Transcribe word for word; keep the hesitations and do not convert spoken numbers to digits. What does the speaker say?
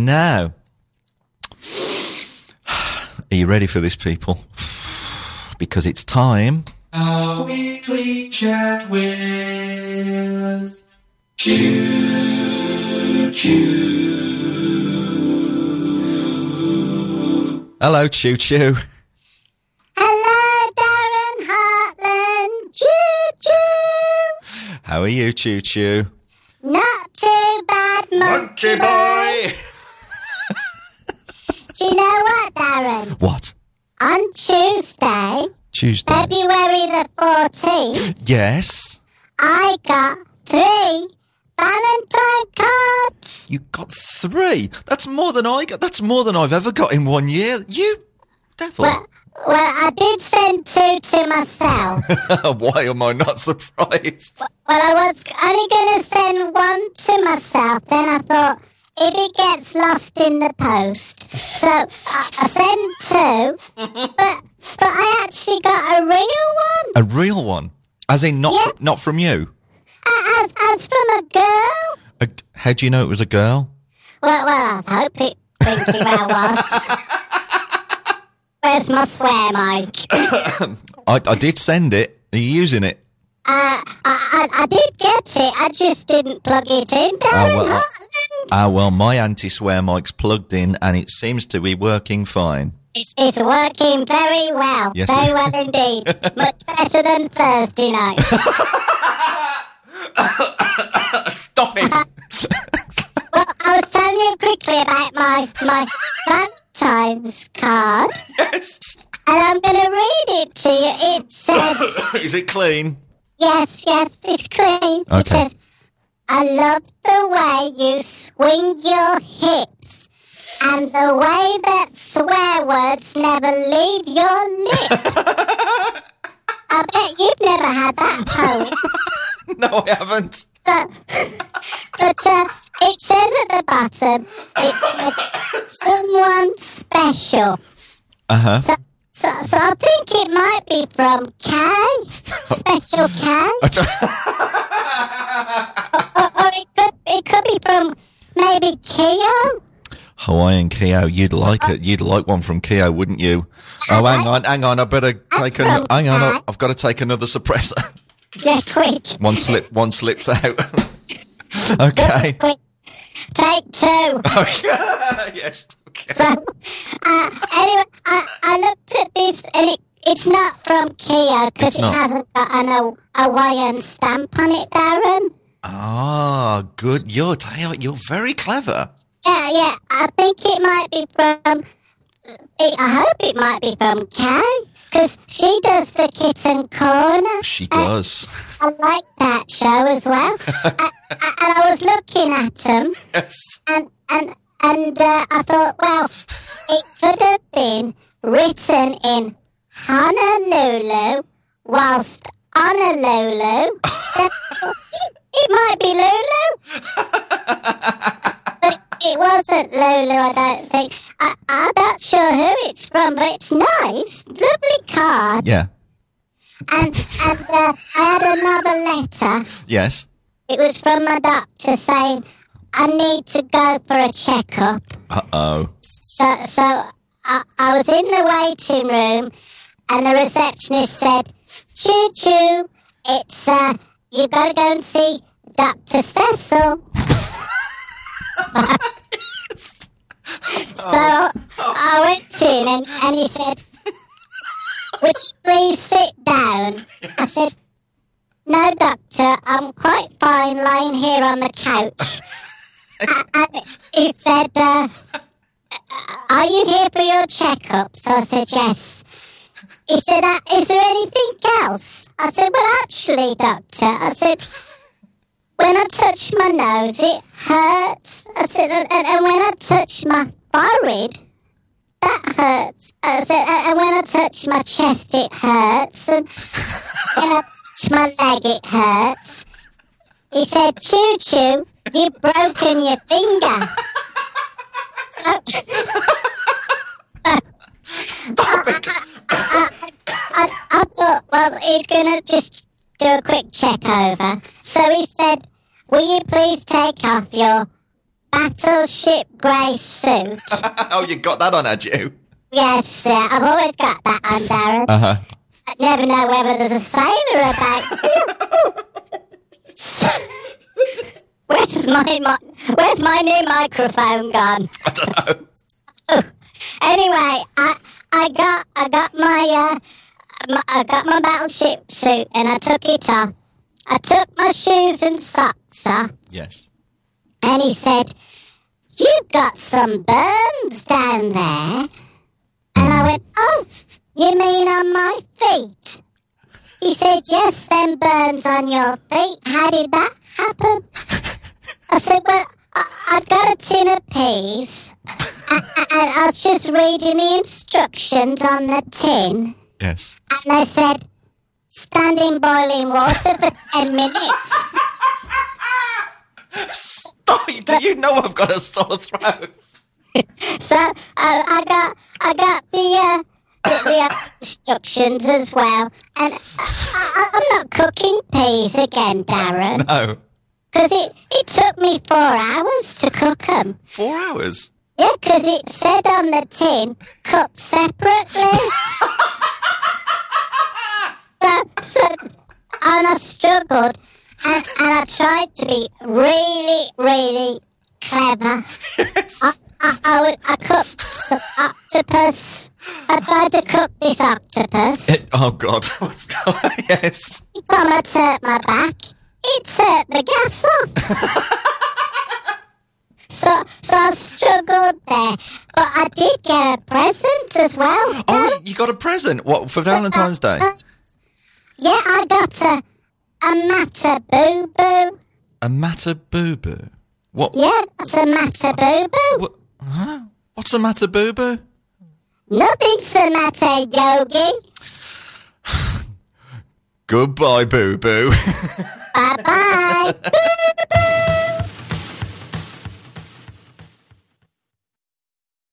Now, are you ready for this, people? Because it's time. A weekly chat with Choo Choo. Hello, Choo Choo. Hello, Darren Hartland. Choo Choo. How are you, Choo Choo? Not too bad, Monkey, Monkey Boy. Do you know what, Darren? What? On Tuesday, Tuesday. February the fourteenth, Yes. I got three Valentine cards. You got three. That's more than I got. That's more than I've ever got in one year. You devil. Well, well, I did send two to myself. Why am I not surprised? Well, I was only going to send one to myself. Then I thought, if it gets lost in the post, so I, I sent two, but but I actually got a real one. A real one, as in not Yeah. fr- not from you. As as from a girl. A, how do you know it was a girl? Well, well, I hope it thinking I was. Where's my swear mic? I, I did send it. Are you using it? Uh, I, I I did get it. I just didn't plug it in. Darren well, I- Hartland. Ah, well, my anti-swear mic's plugged in, and it seems to be working fine. It's, it's working very well. Yes, very it- well indeed. Much better than Thursday night. Stop it! Well, I was telling you quickly about my, my Valentine's card, Yes. and I'm going to read it to you. It says, Is it clean? yes, yes, it's clean. It Okay. says, I love the way you swing your hips and the way that swear words never leave your lips. I bet you've never had that poem. No, I haven't. So, but uh, it says at the bottom, it says someone special. Uh huh. So, so, so I think it might be from Kay, Special Kay, or, or, or it could it could be from maybe Keo. Hawaiian Keo, you'd like it. You'd like one from Keo, wouldn't you? Oh, hang on, hang on. I better take an. Hang on, I- I've got to take another suppressor. Yeah, quick, One slip, one slipped out. Okay. quick, take two. Yes. Okay. So, uh, anyway, I, I looked at this and it, it's not from Kia because It's it not. hasn't got an Haw- Hawaiian stamp on it, Darren. Ah, good. You're Teo, you're very clever. Yeah, yeah, I think it might be from, it, I hope it might be from Kay because she does the Kitten Corner. She Uh, does. I like that show as well. I, I, and I was looking at them Yes. and, and, and uh, I thought, well, it could have been written in Honolulu whilst Honolulu. It might be Lulu. But it wasn't Lulu, I don't think. I, I'm not sure who it's from, but it's nice. Lovely card. Yeah. And, and uh, I had another letter. Yes. It was from my doctor saying, I need to go for a checkup. Uh oh. So, so I, I was in the waiting room, and the receptionist said, "Choo choo, it's uh, you've got to go and see Doctor Cecil." so, so I went in, and, and he said, "Would you please sit down?" I said, "No, doctor, I'm quite fine lying here on the couch." And he said, uh, "Are you here for your checkup?" So I said, "Yes." He said, uh, "Is there anything else?" I said, "Well, actually, doctor," I said, "when I touch my nose, it hurts." I said, "And, and when I touch my forehead, that hurts." I said, "And when I touch my chest, it hurts. And when I touch my leg, it hurts." He said, "Choo choo, you've broken your finger." So, Stop it. I, I, I thought, well, he's going to just do a quick check over. So he said, "Will you please take off your battleship grey suit. Oh, you got that on, had you? Yes, sir. I've always got that on, Darren. Uh-huh. I never know whether there's a sailor about. Where's my, my Where's my new microphone gone? I don't know. Anyway, I I got I got my uh my, I got my battleship suit and I took it off. I took my shoes and socks off, Yes. and he said, "You've got some burns down there." And I went, "Oh, you mean on my feet?" He said, "Yes, them burns on your feet. How did that happen?" I said, "Well, I, I got a tin of peas. I, I, I was just reading the instructions on the tin, Yes. and they said, stand in boiling water for ten minutes." Stop! Do you know I've got a sore throat? So uh, I got I got the, uh, the, the instructions as well, and I, I, I'm not cooking peas again, Darren, No. because it, it took me four hours to cook them. Four hours? Yeah, because it said on the tin, cooked separately. so, so, and I struggled, and, and I tried to be really, really clever. Yes. I, I, I, would, I cooked some octopus. I tried to cook this octopus. It- oh, God. What's going on? Yes. From it hurt my back. It hurt the gas off. so, so I struggled there. But I did get a present as well. Oh, you got a present? What, for Valentine's Day? Uh, yeah, I got a, a Mata Boo Boo. A Mata Boo Boo? What? Yeah, that's a Mata Boo Boo. What? Huh? What's a Mata Boo Boo? Nothing's the matter, Yogi. Goodbye, Boo Boo. Bye-bye.